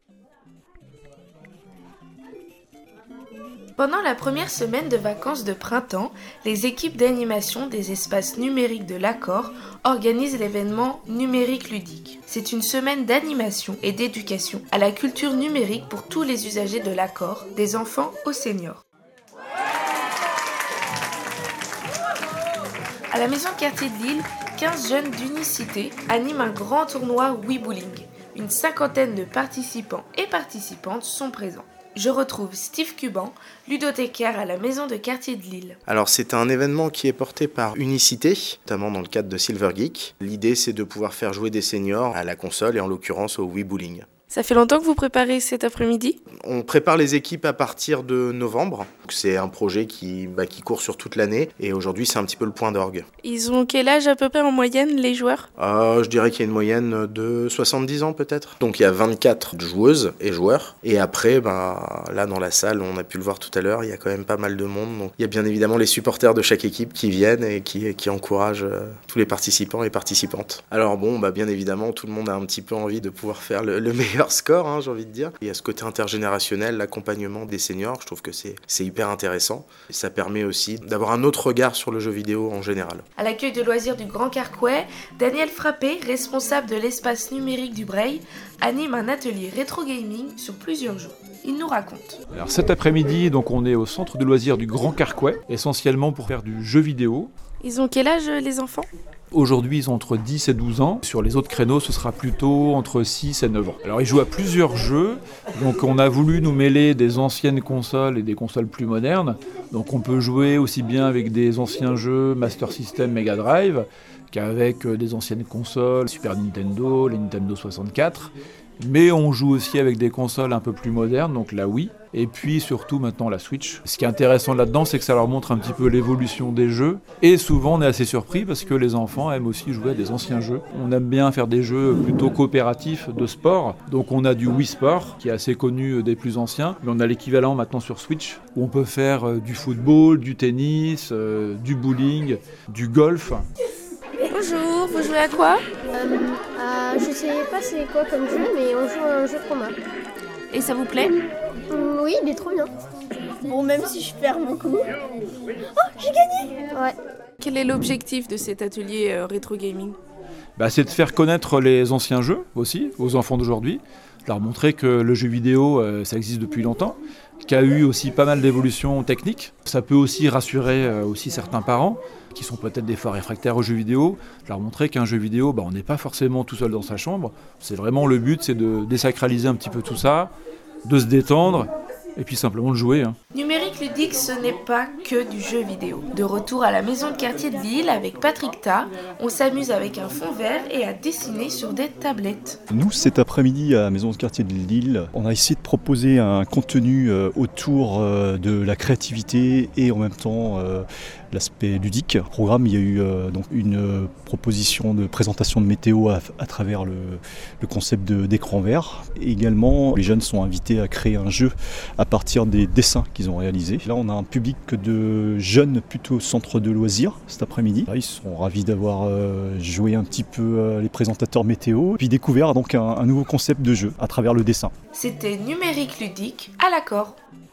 Pendant la première semaine de vacances de printemps, les équipes d'animation des espaces numériques de l'Accord organisent l'événement Numérique Ludique. C'est une semaine d'animation et d'éducation à la culture numérique pour tous les usagers de l'Accord, des enfants aux seniors. À la maison de quartier de Lille, 15 jeunes d'Unicité animent un grand tournoi Weebulling. Une cinquantaine de participants et participantes sont présents. Je retrouve Steve Cuban, ludothécaire à la maison de quartier de Lille. Alors c'est un événement qui est porté par Unicité, notamment dans le cadre de Silver Geek. L'idée c'est de pouvoir faire jouer des seniors à la console et en l'occurrence au Weebulling. Ça fait longtemps que vous préparez cet après-midi ? On prépare les équipes à partir de novembre. C'est un projet qui court sur toute l'année et aujourd'hui c'est un petit peu le point d'orgue. Ils ont quel âge à peu près en moyenne les joueurs ? Je dirais qu'il y a une moyenne de 70 ans peut-être. Donc il y a 24 joueuses et joueurs. Et après, là dans la salle, on a pu le voir tout à l'heure, il y a quand même pas mal de monde. Donc il y a bien évidemment les supporters de chaque équipe qui viennent et qui encouragent tous les participants et participantes. Alors bien évidemment, tout le monde a un petit peu envie de pouvoir faire le meilleur score, j'ai envie de dire. Il y a ce côté intergénérationnel, l'accompagnement des seniors, je trouve que c'est hyper intéressant. Et ça permet aussi d'avoir un autre regard sur le jeu vidéo en général. À l'accueil de loisirs du Grand Carquois, Daniel Frappé, responsable de l'espace numérique du Breil, anime un atelier rétro gaming sur plusieurs jours. Il nous raconte. Alors cet après-midi, donc on est au centre de loisirs du Grand Carquois, essentiellement pour faire du jeu vidéo. Ils ont quel âge les enfants ? Aujourd'hui, ils ont entre 10 et 12 ans. Sur les autres créneaux, ce sera plutôt entre 6 et 9 ans. Alors, ils jouent à plusieurs jeux. Donc, on a voulu nous mêler des anciennes consoles et des consoles plus modernes. Donc, on peut jouer aussi bien avec des anciens jeux Master System, Mega Drive, qu'avec des anciennes consoles, Super Nintendo, les Nintendo 64. Mais on joue aussi avec des consoles un peu plus modernes, donc la Wii, et puis surtout maintenant la Switch. Ce qui est intéressant là-dedans, c'est que ça leur montre un petit peu l'évolution des jeux, et souvent on est assez surpris parce que les enfants aiment aussi jouer à des anciens jeux. On aime bien faire des jeux plutôt coopératifs de sport, donc on a du Wii Sport, qui est assez connu des plus anciens, mais on a l'équivalent maintenant sur Switch, où on peut faire du football, du tennis, du bowling, du golf. Bonjour, vous jouez à quoi ? Je sais pas c'est quoi comme jeu, mais on joue à un jeu de combat. Et ça vous plaît ? Oui, il est trop bien. Bon, même si je perds mon coup. Oh, j'ai gagné ! Ouais. Quel est l'objectif de cet atelier rétro gaming ? C'est de faire connaître les anciens jeux aussi, aux enfants d'aujourd'hui, leur montrer que le jeu vidéo, ça existe depuis longtemps, qu'il y a eu aussi pas mal d'évolutions techniques. Ça peut aussi rassurer aussi certains parents qui sont peut-être des fois réfractaires aux jeux vidéo, leur montrer qu'un jeu vidéo, on n'est pas forcément tout seul dans sa chambre. C'est vraiment le but, c'est de désacraliser un petit peu tout ça, de se détendre, et puis simplement de jouer. Numérique Ludique, ce n'est pas que du jeu vidéo. De retour à la maison de quartier de Lille avec Patrick Ta, on s'amuse avec un fond vert et à dessiner sur des tablettes. Nous, cet après-midi à la maison de quartier de Lille, on a essayé de proposer un contenu autour de la créativité et en même temps l'aspect ludique. Au programme, il y a eu donc une proposition de présentation de météo à travers le concept d'écran vert. Et également, les jeunes sont invités à créer un jeu à partir des dessins qu'ils ont réalisés. Là, on a un public de jeunes plutôt centre de loisirs cet après-midi. Là, ils sont ravis d'avoir joué un petit peu les présentateurs météo, puis découvert donc un nouveau concept de jeu à travers le dessin. C'était Numérique Ludique à l'Accord.